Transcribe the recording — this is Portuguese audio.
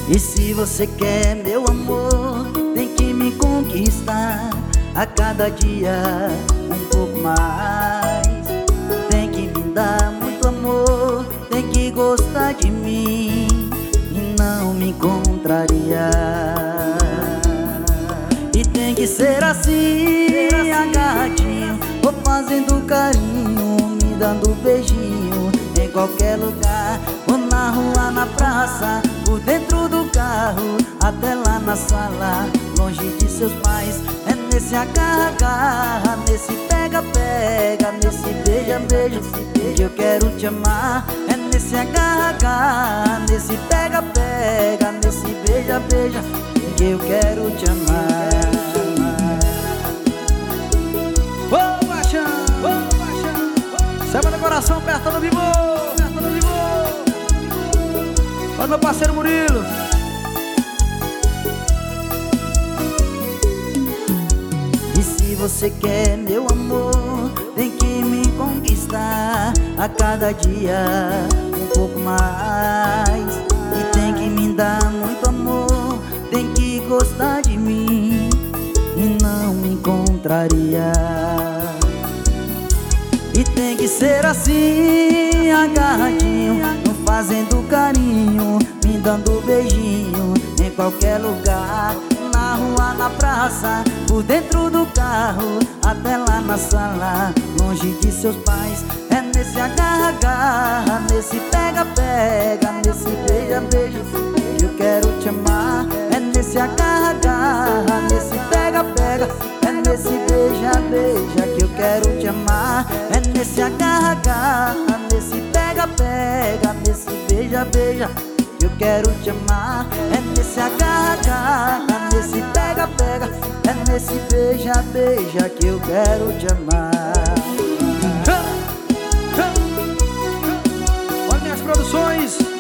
E se você quer meu amor, tem que me conquistar a cada dia um pouco mais. Tem que me dar muito amor, tem que gostar de mim e não me contrariar. E tem que ser assim, agarradinho, vou fazendo carinho, me dando beijinho em qualquer lugar, ou na rua, na praça, por dentro do carro, até lá na sala, longe de seus pais. É nesse agarra-agarra, nesse pega-pega, nesse beija-beija que eu quero te amar. É nesse agarra-agarra, nesse pega-pega, nesse beija-beija que eu quero te amar. Ô, paixão, samba do coração, perto do vivo, perto do vivo. Olha meu parceiro Murilo. E se você quer meu amor, tem que me conquistar a cada dia um pouco mais. E tem que me dar muito amor, tem que gostar de mim e não me contrariar. E tem que ser assim, agarradinho, fazendo carinho, me dando beijinho em qualquer lugar, na rua, na praça, por dentro do carro, até lá na sala, longe de seus pais. É nesse agarra-agarra, nesse pega-pega, nesse beija-beija que eu quero te amar. É nesse agarra-agarra, nesse pega-pega, é nesse beija-beija que eu quero te amar. É nesse agarra-agarra, nesse pega-pega, nesse beija-beija que eu quero te amar. É nesse agarra-agarra, nesse pega-pega, é nesse beija-beija que eu quero te amar. Olha minhas produções.